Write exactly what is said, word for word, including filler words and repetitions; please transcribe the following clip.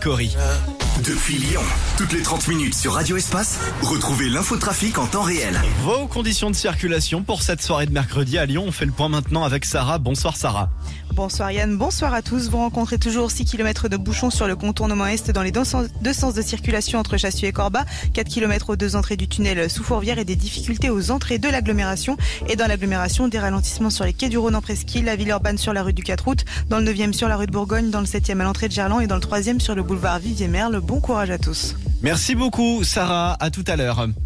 Cory. Depuis Lyon, toutes les trente minutes sur Radio Espace, retrouvez l'infotrafic en temps réel. Vos conditions de circulation pour cette soirée de mercredi à Lyon, on fait le point maintenant avec Sarah. Bonsoir Sarah. Bonsoir Yann, bonsoir à tous. Vous rencontrez toujours six kilomètres de bouchons sur le contournement est dans les deux sens, deux sens de circulation entre Chassieux et Corba, quatre kilomètres aux deux entrées du tunnel sous Fourvière et des difficultés aux entrées de l'agglomération. Et dans l'agglomération, des ralentissements sur les quais du Rhône en Presqu'île, la Villeurbanne sur la rue du quatre août, dans le neuvième sur la rue de Bourgogne, dans le septième à l'entrée de Gerland et dans le troisième sur le boulevard Vivier-Merle. Bon courage à tous. Merci beaucoup Sarah, à tout à l'heure.